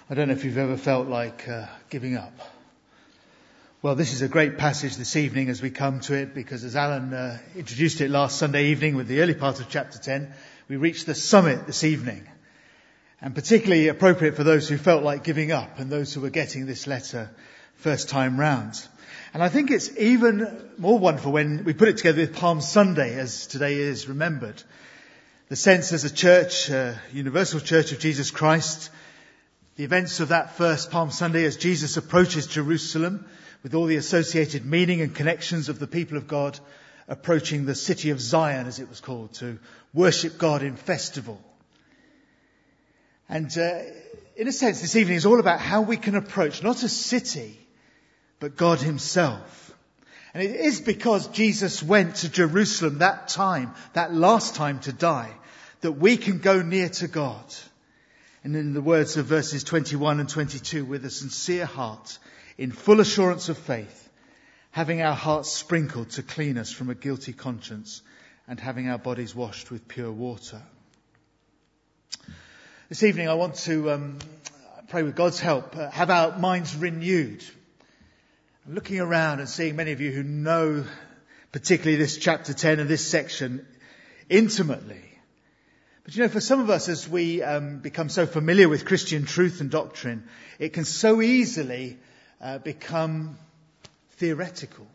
I don't know if you've ever felt like giving up. Well, this is a great passage this evening as we come to it, because as Alan introduced it last Sunday evening with the early part of chapter 10, we reached the summit this evening. And particularly appropriate for those who felt like giving up and those who were getting this letter first time round. And I think it's even more wonderful when we put it together with Palm Sunday, as today is remembered. The sense as a church, Universal Church of Jesus Christ, the events of that first Palm Sunday as Jesus approaches Jerusalem with all the associated meaning and connections of the people of God approaching the city of Zion, as it was called, to worship God in festival. And in a sense, this evening is all about how we can approach not a city, but God himself. And it is because Jesus went to Jerusalem that time, that last time to die, that we can go near to God. And in the words of verses 21 and 22, with a sincere heart, in full assurance of faith, having our hearts sprinkled to clean us from a guilty conscience, and having our bodies washed with pure water. This evening I want to pray with God's help, have our minds renewed. I'm looking around and seeing many of you who know particularly this chapter 10 and this section intimately. But for some of us, as we become so familiar with Christian truth and doctrine, it can so easily become theoretical.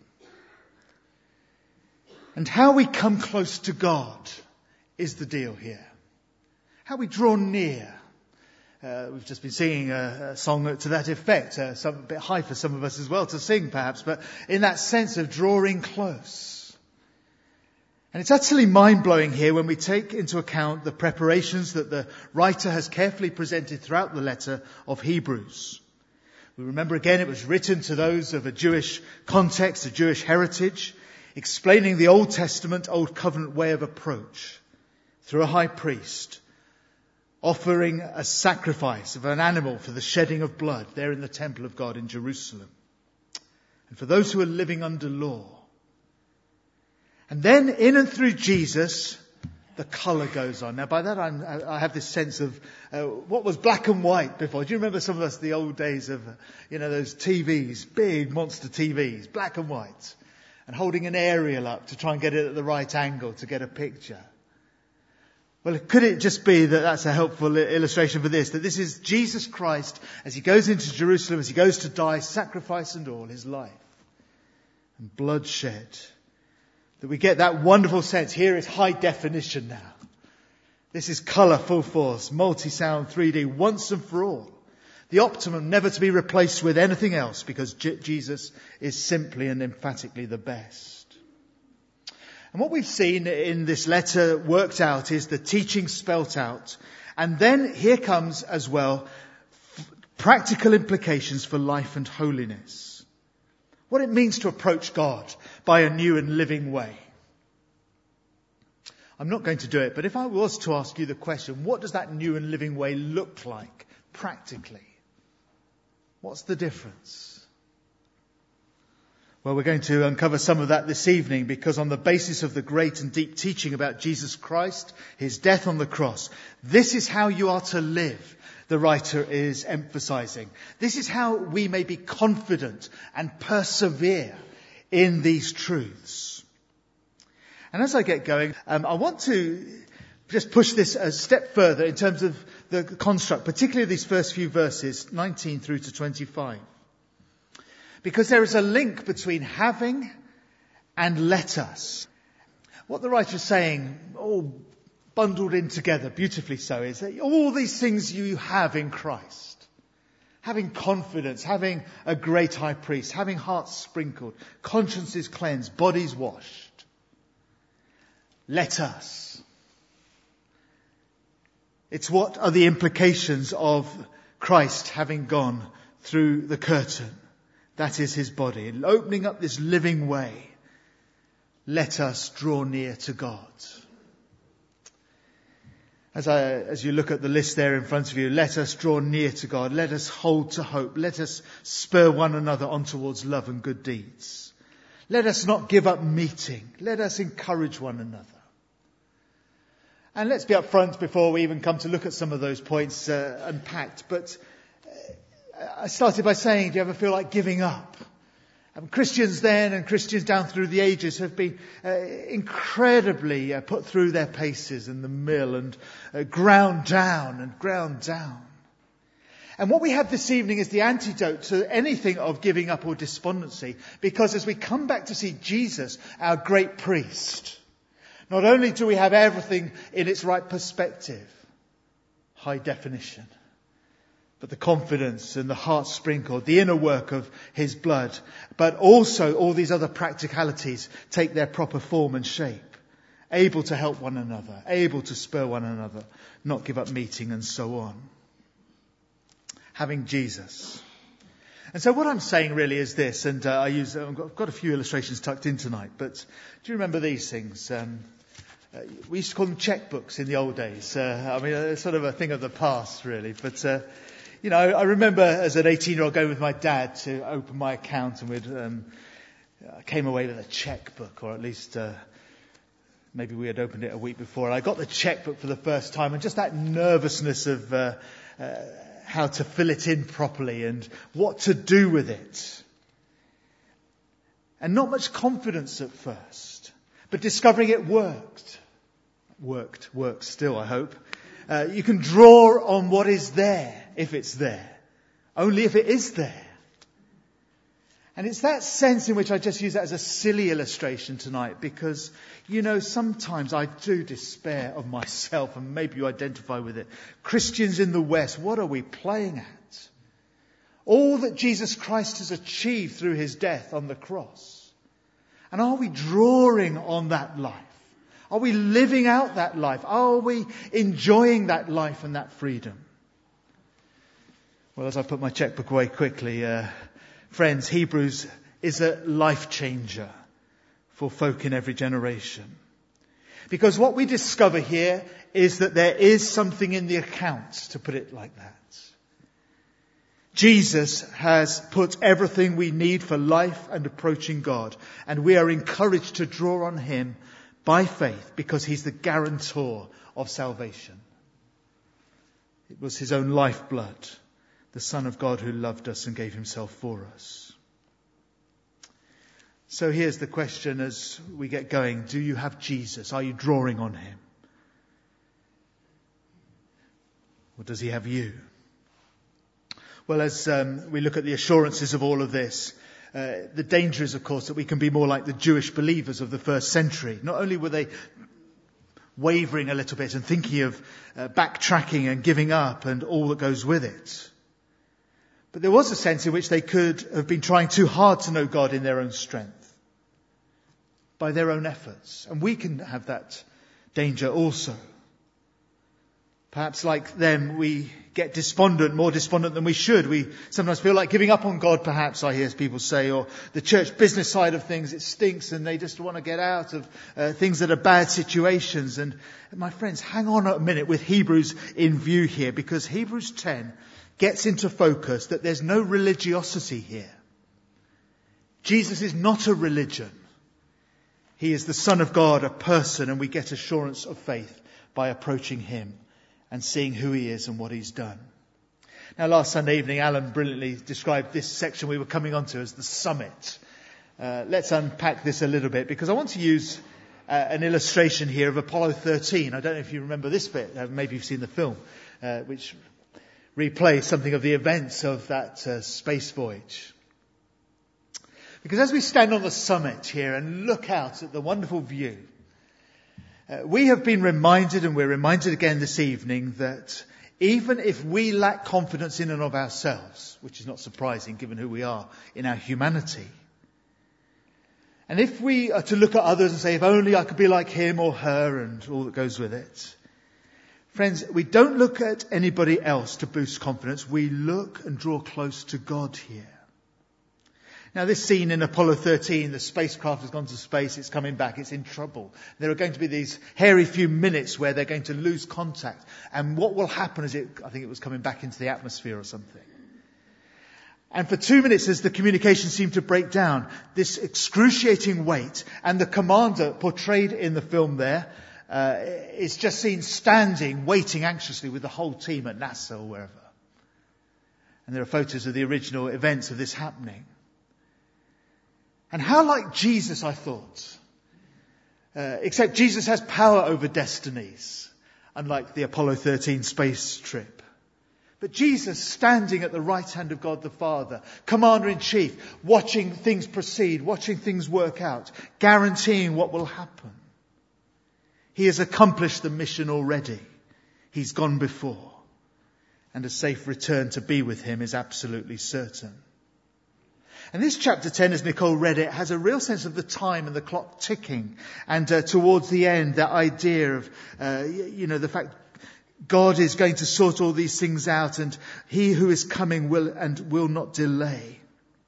And how we come close to God is the deal here. How we draw near. We've just been singing a song to that effect, a bit high for some of us as well to sing perhaps, but in that sense of drawing close. And it's utterly mind-blowing here when we take into account the preparations that the writer has carefully presented throughout the letter of Hebrews. We remember again it was written to those of a Jewish context, a Jewish heritage, explaining the Old Testament, Old Covenant way of approach through a high priest, offering a sacrifice of an animal for the shedding of blood there in the temple of God in Jerusalem. And for those who are living under law. And then in and through Jesus, the colour goes on. Now by that I have this sense of what was black and white before. Do you remember some of us the old days of, those TVs, big monster TVs, black and white, and holding an aerial up to try and get it at the right angle to get a picture? Well, could it just be that that's a helpful illustration for this, that this is Jesus Christ as he goes into Jerusalem, as he goes to die, sacrifice and all, his life, and blood shed. That we get that wonderful sense. Here is high definition now. This is colour full force, multi-sound 3D, once and for all. The optimum, never to be replaced with anything else, because Jesus is simply and emphatically the best. And what we've seen in this letter worked out is the teaching spelt out. And then here comes as well practical implications for life and holiness. What it means to approach God by a new and living way. I'm not going to do it, but if I was to ask you the question, what does that new and living way look like practically? What's the difference? Well, we're going to uncover some of that this evening, because on the basis of the great and deep teaching about Jesus Christ, his death on the cross, this is how you are to live. The writer is emphasizing. This is how we may be confident and persevere in these truths. And as I get going, I want to just push this a step further in terms of the construct, particularly these first few verses, 19 through to 25. Because there is a link between having and let us. What the writer is saying, all bundled in together, beautifully so, is that all these things you have in Christ. Having confidence, having a great high priest, having hearts sprinkled, consciences cleansed, bodies washed. Let us. It's what are the implications of Christ having gone through the curtain. That is his body. And opening up this living way, let us draw near to God. As you look at the list there in front of you, let us draw near to God. Let us hold to hope. Let us spur one another on towards love and good deeds. Let us not give up meeting. Let us encourage one another. And let's be up front before we even come to look at some of those points unpacked. But I started by saying, do you ever feel like giving up? Christians then and Christians down through the ages have been incredibly put through their paces in the mill and ground down. And what we have this evening is the antidote to anything of giving up or despondency, because as we come back to see Jesus, our great priest, not only do we have everything in its right perspective, high definition, but the confidence and the heart sprinkled, the inner work of his blood, but also all these other practicalities take their proper form and shape, able to help one another, able to spur one another, not give up meeting and so on. Having Jesus. And so what I'm saying really is this, and I've got a few illustrations tucked in tonight, but do you remember these things? We used to call them checkbooks in the old days. It's sort of a thing of the past really, but I remember as an 18-year-old going with my dad to open my account, and I came away with a checkbook, or at least maybe we had opened it a week before. And I got the checkbook for the first time, and just that nervousness of how to fill it in properly and what to do with it. And not much confidence at first, but discovering it works still, I hope. You can draw on what is there, if it's there. Only if it is there. And it's that sense in which I just use that as a silly illustration tonight, because, sometimes I do despair of myself, and maybe you identify with it. Christians in the West, what are we playing at? All that Jesus Christ has achieved through his death on the cross. And are we drawing on that life? Are we living out that life? Are we enjoying that life and that freedom? Well, as I put my checkbook away quickly, friends, Hebrews is a life changer for folk in every generation. Because what we discover here is that there is something in the account, to put it like that. Jesus has put everything we need for life and approaching God, and we are encouraged to draw on him by faith, because he's the guarantor of salvation. It was his own lifeblood, the Son of God who loved us and gave himself for us. So here's the question as we get going. Do you have Jesus? Are you drawing on him? Or does he have you? Well, as we look at the assurances of all of this, the danger is, of course, that we can be more like the Jewish believers of the first century. Not only were they wavering a little bit and thinking of backtracking and giving up and all that goes with it, but there was a sense in which they could have been trying too hard to know God in their own strength, by their own efforts. And we can have that danger also. Perhaps like them, we get despondent, more despondent than we should. We sometimes feel like giving up on God, perhaps, I hear people say, or the church business side of things, it stinks and they just want to get out of things that are bad situations. And my friends, hang on a minute with Hebrews in view here, because Hebrews 10 gets into focus that there's no religiosity here. Jesus is not a religion. He is the Son of God, a person, and we get assurance of faith by approaching him and seeing who he is and what he's done. Now, last Sunday evening, Alan brilliantly described this section we were coming on to as the summit. Let's unpack this a little bit, because I want to use an illustration here of Apollo 13. I don't know if you remember this bit. Maybe you've seen the film, which replays something of the events of that space voyage. Because as we stand on the summit here and look out at the wonderful view, we have been reminded, and we're reminded again this evening, that even if we lack confidence in and of ourselves, which is not surprising given who we are in our humanity, and if we are to look at others and say, if only I could be like him or her and all that goes with it, friends, we don't look at anybody else to boost confidence. We look and draw close to God here. Now, this scene in Apollo 13, the spacecraft has gone to space, it's coming back, it's in trouble. There are going to be these hairy few minutes where they're going to lose contact. And what will happen is I think it was coming back into the atmosphere or something. And for 2 minutes, as the communication seemed to break down, this excruciating wait, and the commander portrayed in the film there is just seen standing, waiting anxiously with the whole team at NASA or wherever. And there are photos of the original events of this happening. And how like Jesus, I thought. Except Jesus has power over destinies, unlike the Apollo 13 space trip. But Jesus standing at the right hand of God the Father, Commander-in-Chief, watching things proceed, watching things work out, guaranteeing what will happen. He has accomplished the mission already. He's gone before. And a safe return to be with him is absolutely certain. And this chapter 10, as Nicole read it, has a real sense of the time and the clock ticking. And towards the end, that idea of, the fact God is going to sort all these things out, and he who is coming will not delay.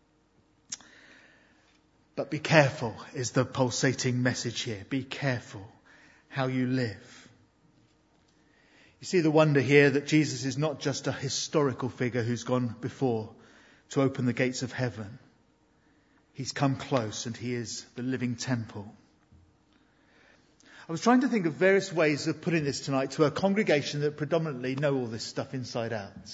But be careful is the pulsating message here. Be careful how you live. You see the wonder here that Jesus is not just a historical figure who's gone before to open the gates of heaven. He's come close, and he is the living temple. I was trying to think of various ways of putting this tonight to a congregation that predominantly know all this stuff inside out.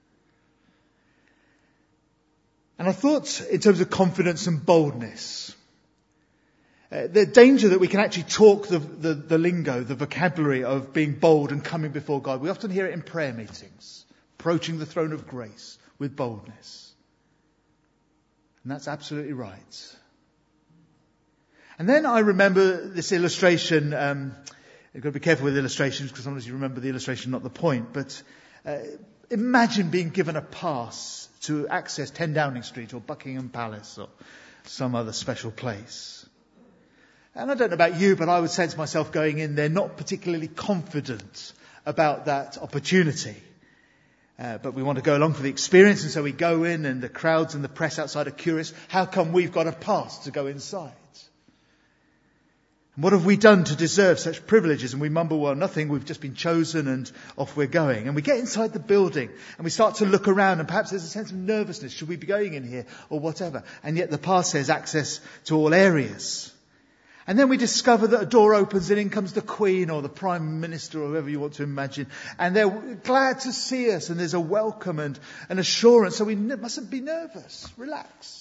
And I thought in terms of confidence and boldness, the danger that we can actually talk the lingo, the vocabulary of being bold and coming before God. We often hear it in prayer meetings, approaching the throne of grace with boldness. And that's absolutely right. And then I remember this illustration. You've got to be careful with illustrations because sometimes you remember the illustration, not the point. But imagine being given a pass to access 10 Downing Street or Buckingham Palace or some other special place. And I don't know about you, but I would sense myself going in there not particularly confident about that opportunity. But we want to go along for the experience, and so we go in, and the crowds and the press outside are curious. How come we've got a pass to go inside? And what have we done to deserve such privileges? And we mumble, well, nothing, we've just been chosen, and off we're going. And we get inside the building, and we start to look around, and perhaps there's a sense of nervousness. Should we be going in here, or whatever? And yet the pass says access to all areas. And then we discover that a door opens and in comes the Queen or the Prime Minister or whoever you want to imagine. And they're glad to see us, and there's a welcome and an assurance. So we mustn't be nervous. Relax.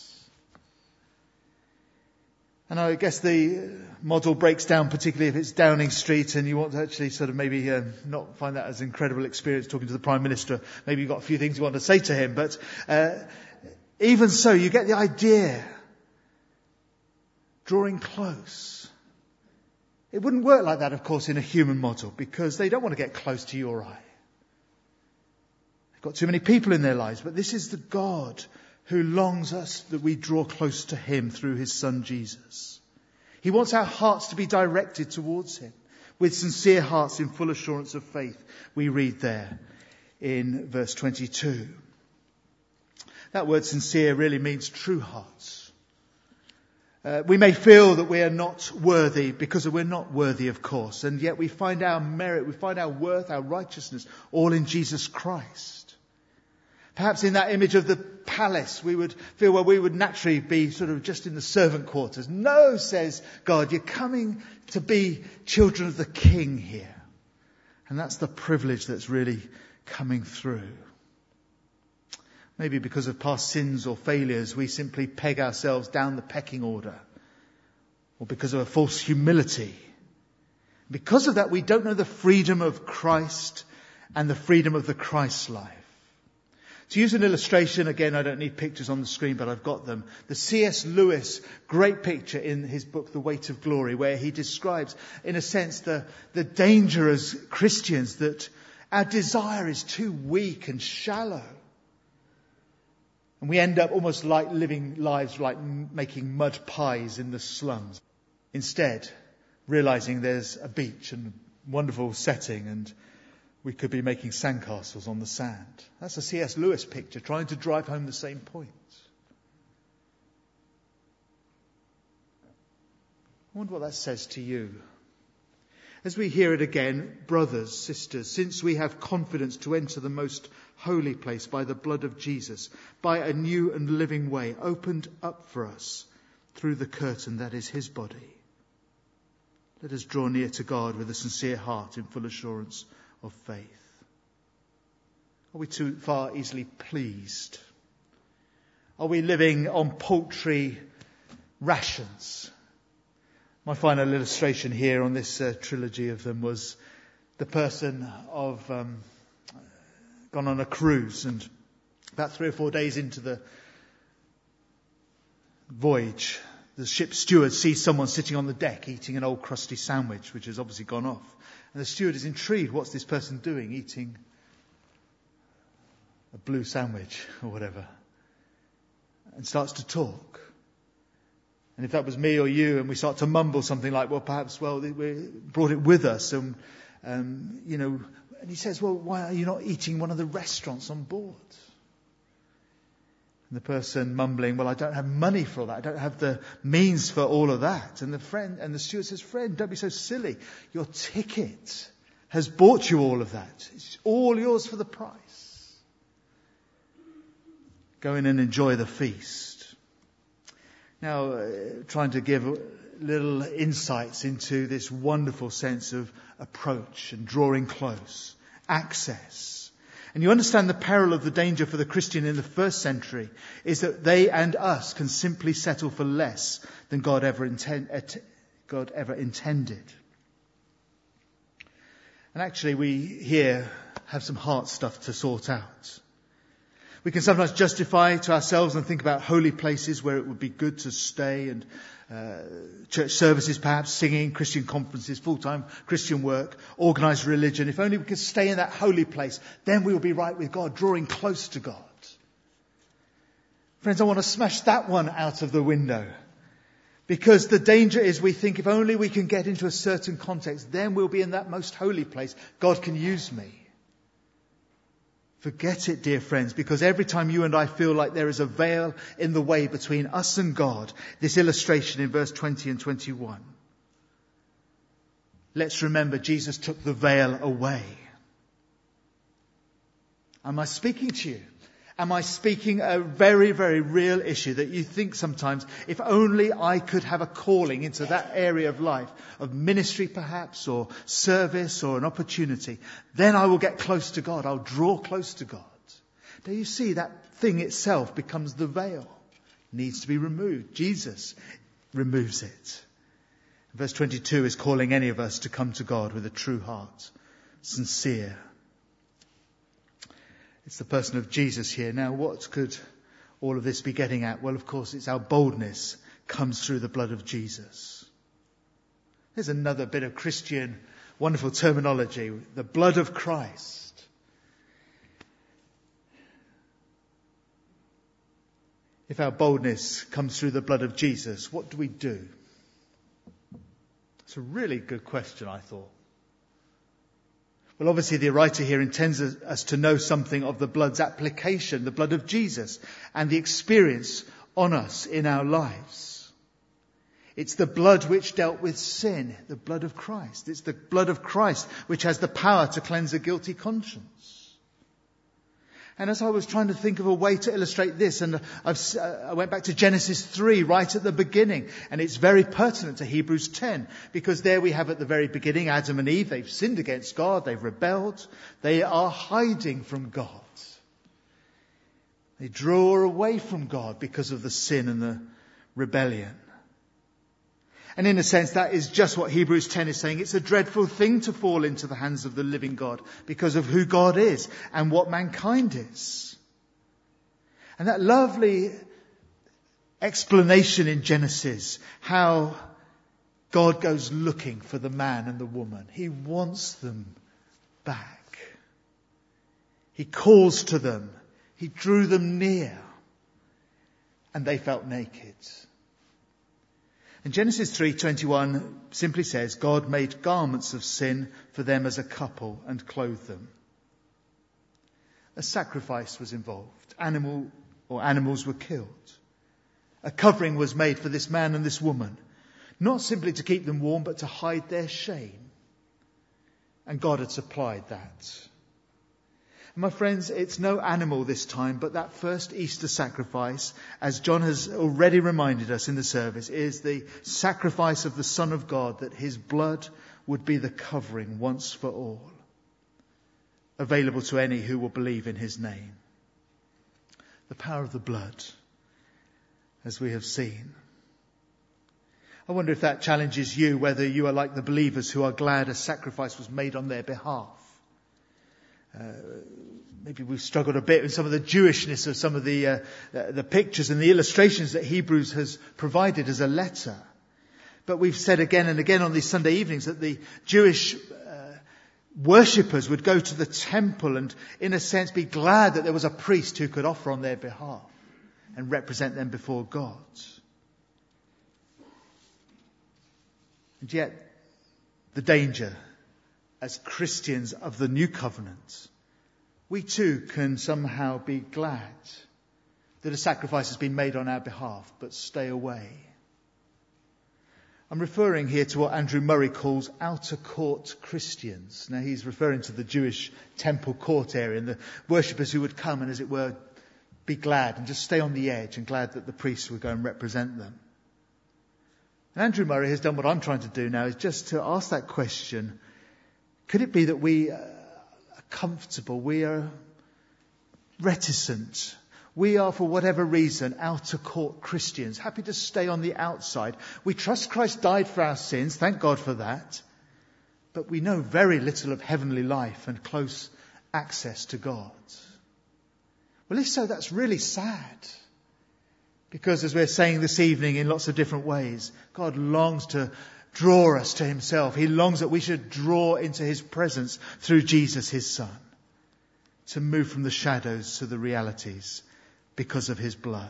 And I guess the model breaks down, particularly if it's Downing Street and you want to actually sort of maybe not find that as an incredible experience talking to the Prime Minister. Maybe you've got a few things you want to say to him. But even so, you get the idea. Drawing close. It wouldn't work like that, of course, in a human model, because they don't want to get close to you or I. They've got too many people in their lives. But this is the God who longs us that we draw close to him through his Son Jesus. He wants our hearts to be directed towards him with sincere hearts in full assurance of faith. We read there in verse 22. That word sincere really means true hearts. We may feel that we are not worthy because we're not worthy, of course. And yet we find our merit, we find our worth, our righteousness all in Jesus Christ. Perhaps in that image of the palace, we would feel, well, we would naturally be sort of just in the servant quarters. No, says God, you're coming to be children of the King here. And that's the privilege that's really coming through. Maybe because of past sins or failures, we simply peg ourselves down the pecking order. Or because of a false humility. Because of that, we don't know the freedom of Christ and the freedom of the Christ life. To use an illustration, again, I don't need pictures on the screen, but I've got them. The C.S. Lewis, great picture in his book, The Weight of Glory, where he describes, in a sense, the danger as Christians that our desire is too weak and shallow. And we end up almost like living lives like making mud pies in the slums. Instead, realizing there's a beach and a wonderful setting and we could be making sandcastles on the sand. That's a C.S. Lewis picture trying to drive home the same point. I wonder what that says to you. As we hear it again, brothers, sisters, since we have confidence to enter the most holy place by the blood of Jesus, by a new and living way opened up for us through the curtain that is his body. Let us draw near to God with a sincere heart in full assurance of faith. Are we too far easily pleased? Are we living on paltry rations? My final illustration here on this trilogy of them was the person of gone on a cruise, and about 3 or 4 days into the voyage, the ship's steward sees someone sitting on the deck eating an old crusty sandwich, which has obviously gone off. And the steward is intrigued. What's this person doing, eating a blue sandwich or whatever? And starts to talk. And if that was me or you, and we start to mumble something like, well, perhaps, we brought it with us. And he says, well, why are you not eating one of the restaurants on board? And the person mumbling, well, I don't have money for all that. I don't have the means for all of that. And the steward says, friend, don't be so silly. Your ticket has bought you all of that. It's all yours for the price. Go in and enjoy the feast. Now, trying to give little insights into this wonderful sense of approach and drawing close, access. And you understand the peril of the danger for the Christian in the first century is that they and us can simply settle for less than God ever intended. And actually we here have some heart stuff to sort out. We can sometimes justify to ourselves and think about holy places where it would be good to stay, and church services perhaps, singing, Christian conferences, full-time Christian work, organised religion. If only we could stay in that holy place, then we will be right with God, drawing close to God. Friends, I want to smash that one out of the window. Because the danger is we think if only we can get into a certain context, then we'll be in that most holy place. God can use me. Forget it, dear friends, because every time you and I feel like there is a veil in the way between us and God, this illustration in verse 20 and 21, let's remember Jesus took the veil away. Am I speaking to you? Am I speaking a very, very real issue that you think sometimes, if only I could have a calling into that area of life, of ministry perhaps, or service, or an opportunity, then I will get close to God. I'll draw close to God. Do you see that thing itself becomes the veil? It needs to be removed. Jesus removes it. Verse 22 is calling any of us to come to God with a true heart, sincere. It's the person of Jesus here. Now, what could all of this be getting at? Well, of course, it's our boldness comes through the blood of Jesus. There's another bit of Christian wonderful terminology, the blood of Christ. If our boldness comes through the blood of Jesus, what do we do? It's a really good question, I thought. Well, obviously the writer here intends us to know something of the blood's application, the blood of Jesus, and the experience on us in our lives. It's the blood which dealt with sin, the blood of Christ. It's the blood of Christ which has the power to cleanse a guilty conscience. And as I was trying to think of a way to illustrate this, and I went back to Genesis 3 right at the beginning, and it's very pertinent to Hebrews 10, because there we have at the very beginning Adam and Eve. They've sinned against God, they've rebelled, they are hiding from God. They draw away from God because of the sin and the rebellion. And in a sense, that is just what Hebrews 10 is saying. It's a dreadful thing to fall into the hands of the living God because of who God is and what mankind is. And that lovely explanation in Genesis, how God goes looking for the man and the woman. He wants them back. He calls to them. He drew them near. And they felt naked. And Genesis 3:21 simply says, God made garments of sin for them as a couple and clothed them. A sacrifice was involved. Animals were killed. A covering was made for this man and this woman, not simply to keep them warm, but to hide their shame. And God had supplied that. My friends, it's no animal this time, but that first Easter sacrifice, as John has already reminded us in the service, is the sacrifice of the Son of God, that his blood would be the covering once for all. available to any who will believe in his name. The power of the blood, as we have seen. I wonder if that challenges you, whether you are like the believers who are glad a sacrifice was made on their behalf. Maybe we've struggled a bit with some of the Jewishness of some of the pictures and the illustrations that Hebrews has provided as a letter. But we've said again and again on these Sunday evenings that the Jewish worshippers would go to the temple and, in a sense, be glad that there was a priest who could offer on their behalf and represent them before God. And yet, the danger as Christians of the new covenant, we too can somehow be glad that a sacrifice has been made on our behalf, but stay away. I'm referring here to what Andrew Murray calls outer court Christians. Now he's referring to the Jewish temple court area and the worshippers who would come and, as it were, be glad and just stay on the edge and glad that the priests would go and represent them. And Andrew Murray has done what I'm trying to do now, is just to ask that question: could it be that we are comfortable, we are reticent, we are, for whatever reason, outer court Christians, happy to stay on the outside? We trust Christ died for our sins, thank God for that, but we know very little of heavenly life and close access to God. Well, if so, that's really sad. Because, as we're saying this evening in lots of different ways, God longs to draw us to himself. He longs that we should draw into his presence through Jesus, his Son, to move from the shadows to the realities because of his blood.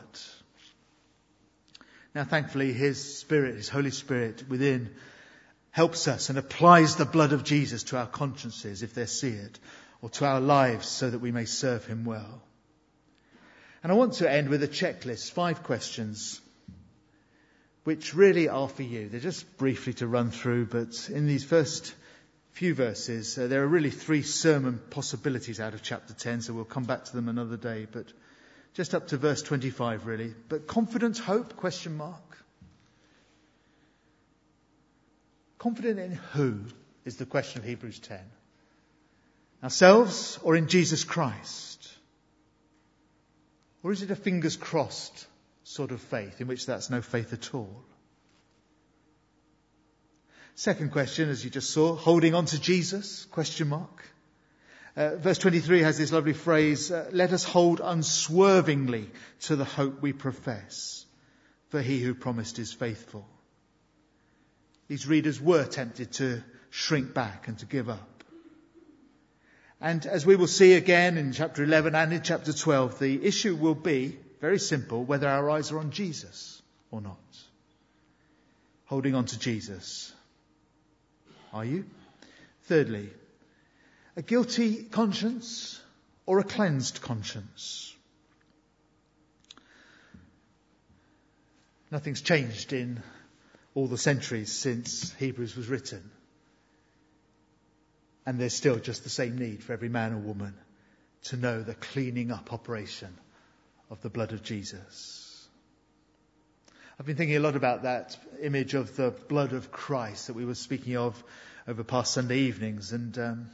Now, thankfully, his Spirit, his Holy Spirit within, helps us and applies the blood of Jesus to our consciences if they're seared, or to our lives so that we may serve him well. And I want to end with a checklist, 5 questions, which really are for you. They're just briefly to run through, but in these first few verses, there are really 3 sermon possibilities out of chapter 10, so we'll come back to them another day, but just up to verse 25 really. But confident hope, ? Confident in who is the question of Hebrews 10. Ourselves or in Jesus Christ? Or is it a fingers crossed sort of faith, in which that's no faith at all? Second question, as you just saw, holding on to Jesus, ? Verse 23 has this lovely phrase, let us hold unswervingly to the hope we profess, for he who promised is faithful. These readers were tempted to shrink back and to give up. And as we will see again in chapter 11 and in chapter 12, the issue will be, very simple, whether our eyes are on Jesus or not. Holding on to Jesus. Are you? Thirdly, a guilty conscience or a cleansed conscience? Nothing's changed in all the centuries since Hebrews was written. And there's still just the same need for every man or woman to know the cleaning up operation of the blood of Jesus. I've been thinking a lot about that image of the blood of Christ that we were speaking of over past Sunday evenings. And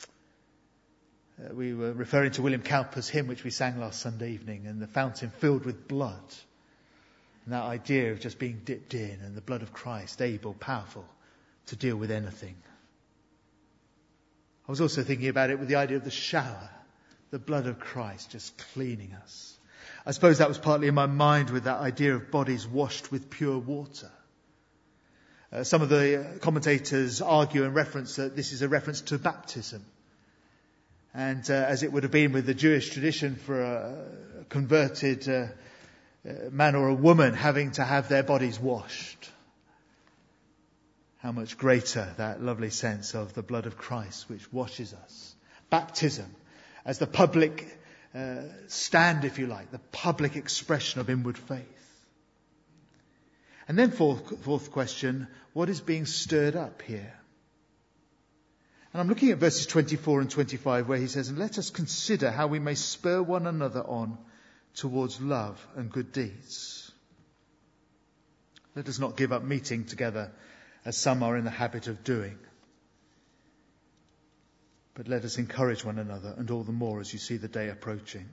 we were referring to William Cowper's hymn, which we sang last Sunday evening, and the fountain filled with blood. And that idea of just being dipped in, and the blood of Christ, able, powerful to deal with anything. I was also thinking about it with the idea of the shower, the blood of Christ just cleaning us. I suppose that was partly in my mind with that idea of bodies washed with pure water. Some of the commentators argue and reference that this is a reference to baptism. And as it would have been with the Jewish tradition for a converted man or a woman having to have their bodies washed. How much greater that lovely sense of the blood of Christ which washes us. Baptism as the public stand, if you like, the public expression of inward faith. And then fourth question, what is being stirred up here? And I'm looking at verses 24 and 25 where he says, and let us consider how we may spur one another on towards love and good deeds. Let us not give up meeting together as some are in the habit of doing, But let us encourage one another, and all the more as you see the day approaching.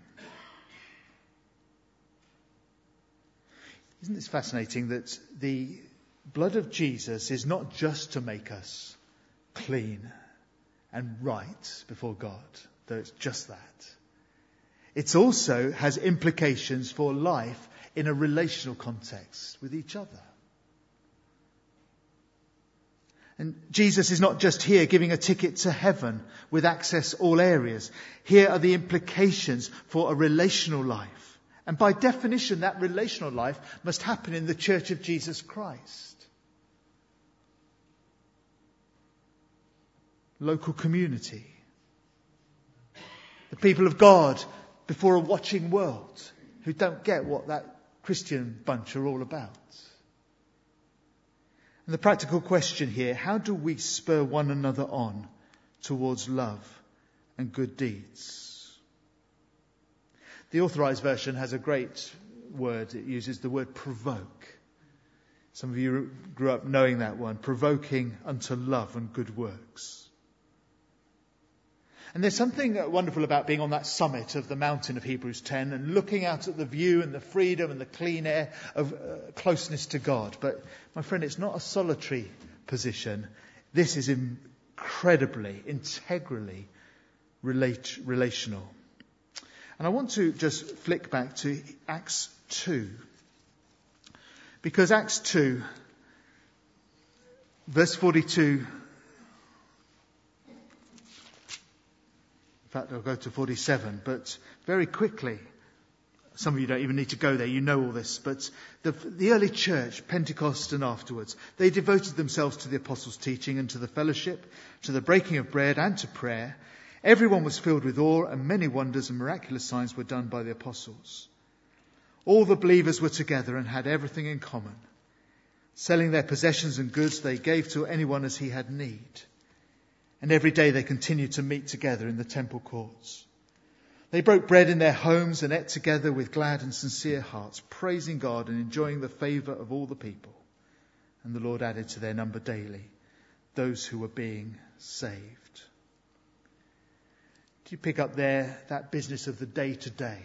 Isn't this fascinating that the blood of Jesus is not just to make us clean and right before God, though it's just that. It also has implications for life in a relational context with each other. And Jesus is not just here giving a ticket to heaven with access all areas. Here are the implications for a relational life. And by definition, that relational life must happen in the Church of Jesus Christ. Local community. The people of God before a watching world who don't get what that Christian bunch are all about. And the practical question here, how do we spur one another on towards love and good deeds? The Authorized Version has a great word. It uses the word provoke. Some of you grew up knowing that one, provoking unto love and good works. And there's something wonderful about being on that summit of the mountain of Hebrews 10 and looking out at the view and the freedom and the clean air of closeness to God. But, my friend, it's not a solitary position. This is incredibly, integrally relational. And I want to just flick back to Acts 2. Because Acts 2, verse 42... In fact, I'll go to 47, but very quickly, some of you don't even need to go there, you know all this, but the early church, Pentecost and afterwards, they devoted themselves to the apostles' teaching and to the fellowship, to the breaking of bread and to prayer. Everyone was filled with awe, and many wonders and miraculous signs were done by the apostles. All the believers were together and had everything in common. Selling their possessions and goods, they gave to anyone as he had need. And every day they continued to meet together in the temple courts. They broke bread in their homes and ate together with glad and sincere hearts, praising God and enjoying the favour of all the people. And the Lord added to their number daily those who were being saved. Do you pick up there that business of the day to day?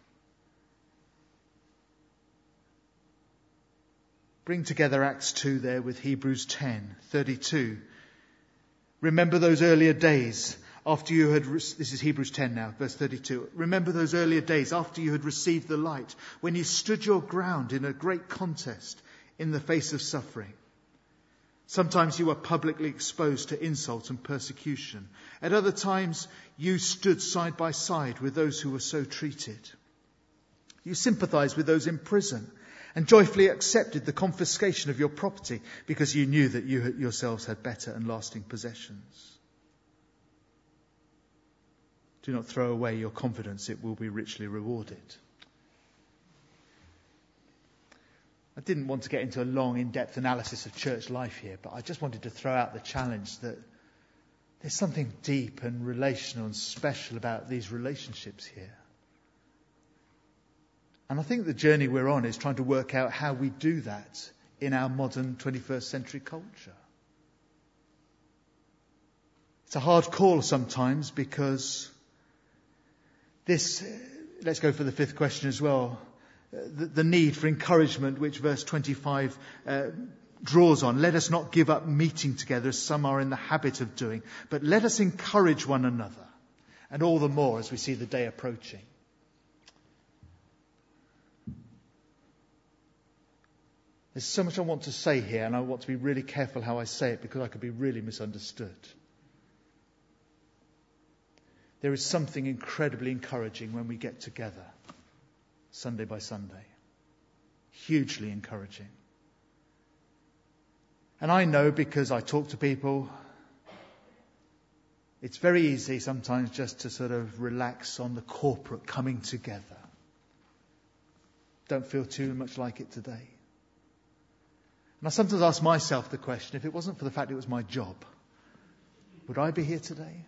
Bring together Acts 2 there with Hebrews 10:32. Remember those earlier days after you had... This is Hebrews 10 now, verse 32. Remember those earlier days after you had received the light, when you stood your ground in a great contest in the face of suffering. Sometimes you were publicly exposed to insult and persecution. At other times, you stood side by side with those who were so treated. You sympathized with those in prison and joyfully accepted the confiscation of your property because you knew that you yourselves had better and lasting possessions. Do not throw away your confidence, it will be richly rewarded. I didn't want to get into a long, in-depth analysis of church life here, but I just wanted to throw out the challenge that there's something deep and relational and special about these relationships here. And I think the journey we're on is trying to work out how we do that in our modern 21st century culture. It's a hard call sometimes because this, let's go for the fifth question as well, the need for encouragement, which verse 25 draws on. Let us not give up meeting together as some are in the habit of doing, but let us encourage one another, and all the more as we see the day approaching. There's so much I want to say here, and I want to be really careful how I say it because I could be really misunderstood. There is something incredibly encouraging when we get together, Sunday by Sunday. Hugely encouraging. And I know because I talk to people, it's very easy sometimes just to sort of relax on the corporate coming together. Don't feel too much like it today. And I sometimes ask myself the question, if it wasn't for the fact it was my job, would I be here today?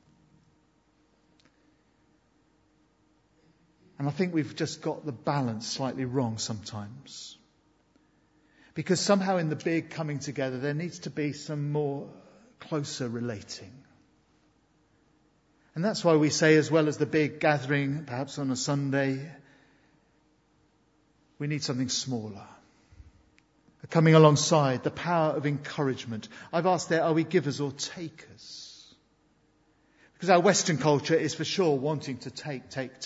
And I think we've just got the balance slightly wrong sometimes. Because somehow in the big coming together, there needs to be some more closer relating. And that's why we say, as well as the big gathering, perhaps on a Sunday, we need something smaller. Coming alongside, the power of encouragement. I've asked there, are we givers or takers? Because our Western culture is for sure wanting to take.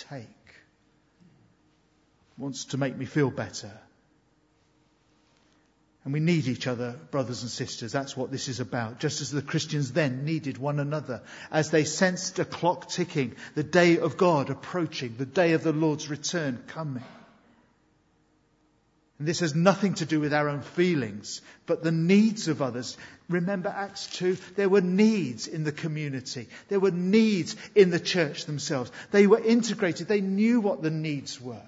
Wants to make me feel better. And we need each other, brothers and sisters. That's what this is about. Just as the Christians then needed one another, as they sensed a clock ticking, the day of God approaching, the day of the Lord's return coming. And this has nothing to do with our own feelings, but the needs of others. Remember Acts 2? There were needs in the community. There were needs in the church themselves. They were integrated. They knew what the needs were.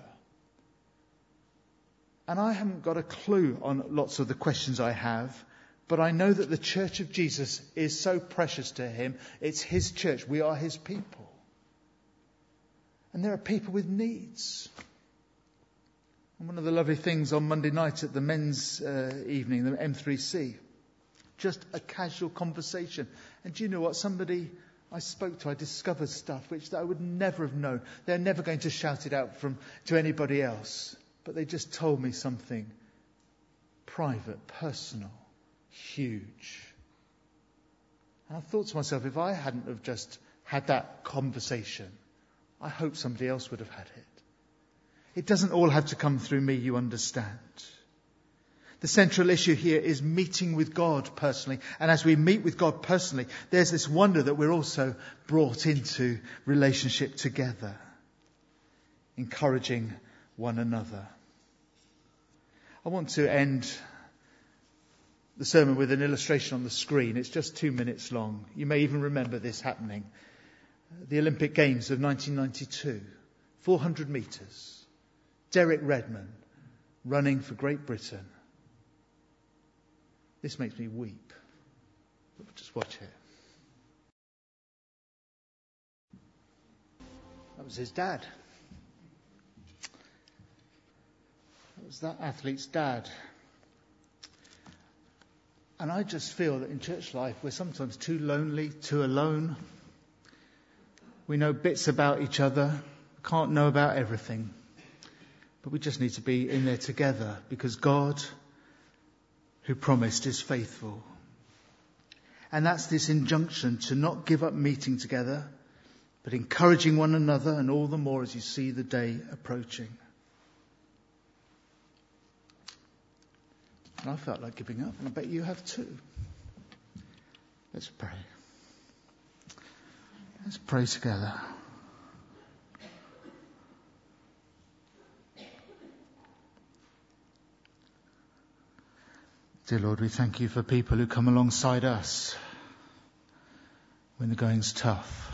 And I haven't got a clue on lots of the questions I have, but I know that the Church of Jesus is so precious to him. It's his church. We are his people. And there are people with needs. And one of the lovely things on Monday night at the men's evening, the M3C, just a casual conversation. And do you know what? Somebody I spoke to, I discovered stuff which I would never have known. They're never going to shout it out to anybody else. But they just told me something private, personal, huge. And I thought to myself, if I hadn't have just had that conversation, I hope somebody else would have had it. It doesn't all have to come through me, you understand. The central issue here is meeting with God personally. And as we meet with God personally, there's this wonder that we're also brought into relationship together, encouraging one another. I want to end the sermon with an illustration on the screen. It's just 2 minutes long. You may even remember this happening. The Olympic Games of 1992, 400 metres. Derek Redmond running for Great Britain. This makes me weep. Just watch it. That was his dad. That was that athlete's dad. And I just feel that in church life we're sometimes too lonely, too alone. We know bits about each other, can't know about everything. But we just need to be in there together because God, who promised, is faithful. And that's this injunction to not give up meeting together, but encouraging one another, and all the more as you see the day approaching. And I felt like giving up, and I bet you have too. Let's pray. Let's pray together. Dear Lord, we thank you for people who come alongside us when the going's tough.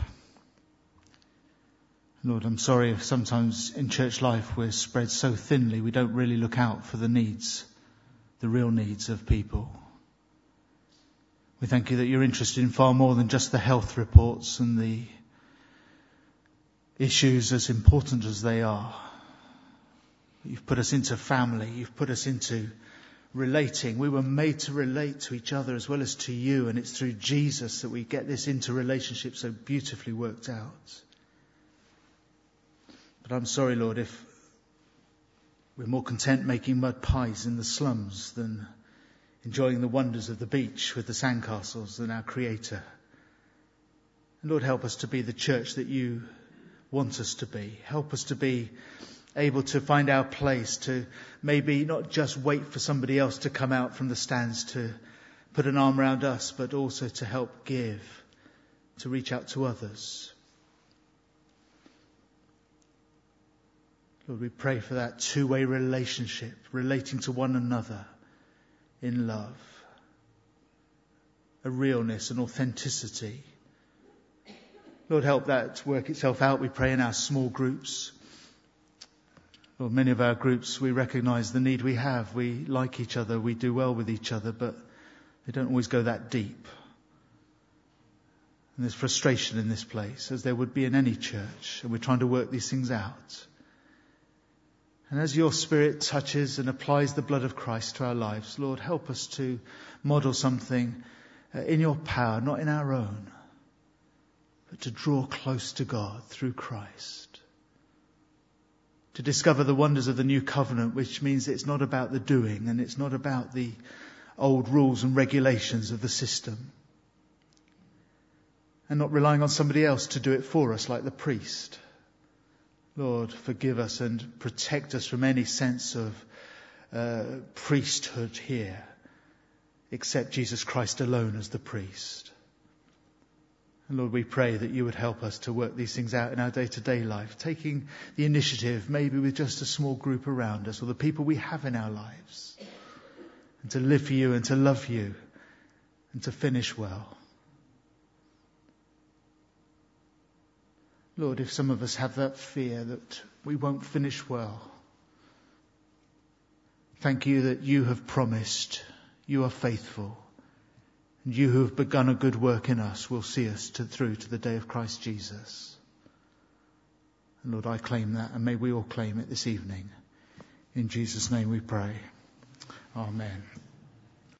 Lord, I'm sorry if sometimes in church life we're spread so thinly we don't really look out for the needs, the real needs of people. We thank you that you're interested in far more than just the health reports and the issues as important as they are. You've put us into family, you've put us into relating. We were made to relate to each other as well as to you, and it's through Jesus that we get this interrelationship so beautifully worked out. But I'm sorry, Lord, if we're more content making mud pies in the slums than enjoying the wonders of the beach with the sandcastles than our Creator. And Lord, help us to be the church that you want us to be. Help us to be able to find our place, to maybe not just wait for somebody else to come out from the stands to put an arm around us, but also to help give, to reach out to others. Lord, we pray for that two-way relationship, relating to one another in love, a realness, an authenticity. Lord, help that work itself out, we pray, in our small groups. Lord, many of our groups, we recognise the need we have. We like each other, we do well with each other, but they don't always go that deep. And there's frustration in this place, as there would be in any church, and we're trying to work these things out. And as your Spirit touches and applies the blood of Christ to our lives, Lord, help us to model something in your power, not in our own. but to draw close to God through Christ. To discover the wonders of the new covenant, which means it's not about the doing and it's not about the old rules and regulations of the system. And not relying on somebody else to do it for us like the priest. Lord, forgive us and protect us from any sense of priesthood here, except Jesus Christ alone as the priest. And Lord, we pray that you would help us to work these things out in our day-to-day life, taking the initiative maybe with just a small group around us or the people we have in our lives, and to live for you and to love you and to finish well. Lord, if some of us have that fear that we won't finish well, thank you that you have promised, you are faithful, and you who have begun a good work in us will see us through to the day of Christ Jesus. And Lord, I claim that, and may we all claim it this evening. In Jesus' name we pray. Amen.